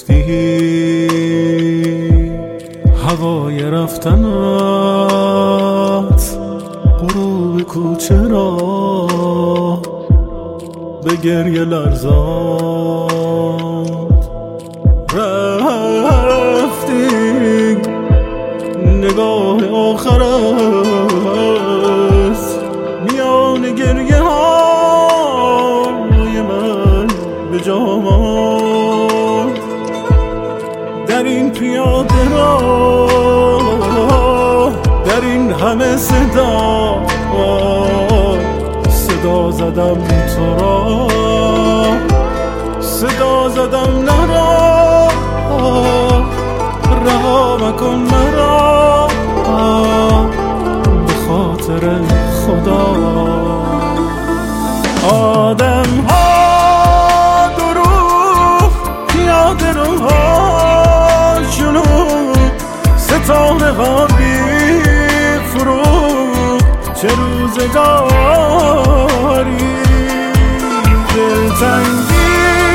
گرفتی هوای رفتنت غروب کوچه را به گریه لرزاند. رفتی نگاه آخرت میان گریه های من به جا ماند. در این پیاده راه در این همه صدا زدم تو را، صدا زدم نرا، رها مکن مرا به خاطر خدا. آدم ها دروغ پیاده روها جنوب ستاره ها بی فروغ چه روزگاری دلتنگی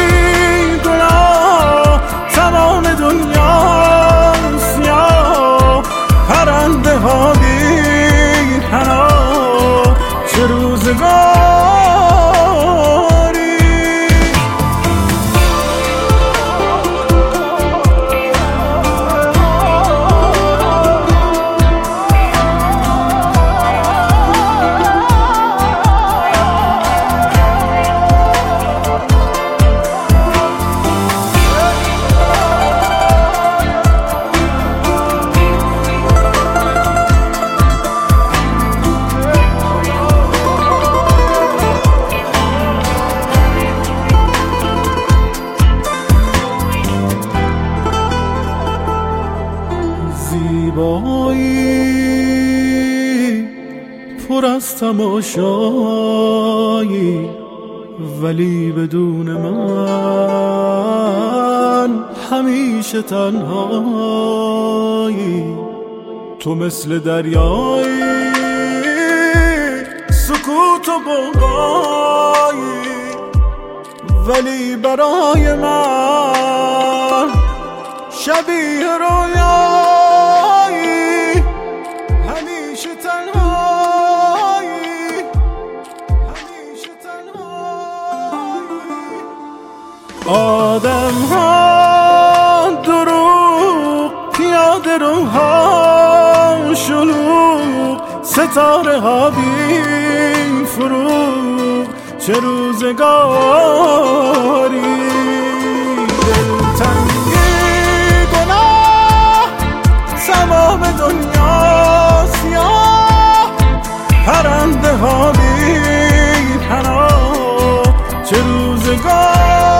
گناه تمام دنیا سیاه پرنده ها بی پناه چه روزگاری. زیبایی پر از تماشایی ولی بدون من همیشه تنهایی. تو مثل دریایی سکوت و بغایی ولی برای من شبیه رویایی. همیشه تنهایی همیشه تنهایی. آدم ها دروغ پیاده روها شلوغ ستاره ها بی فروغ چه روزگاری. تمام دنیا سیاه پرنده ها بی پناه چه روزگار.